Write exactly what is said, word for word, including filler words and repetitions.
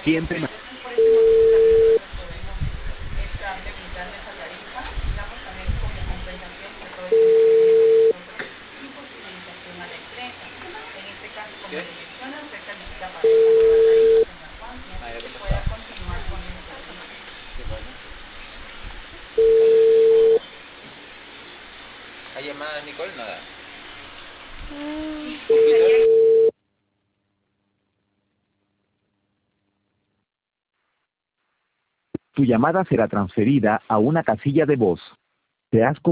Siempre me... Por ese motivo también nosotros podemos estarle brindando esa tarifa, digamos también como compensación por todo el cumplimiento de nosotros y por fidelización a la empresa. En este caso, como le menciona, usted califica para esta nueva tarifa, señor Juan, y así que pueda continuar con el servicio. ¿Hay llamadas, Nicole? Nada. Sí, estaría Tu llamada será transferida a una casilla de voz. Te has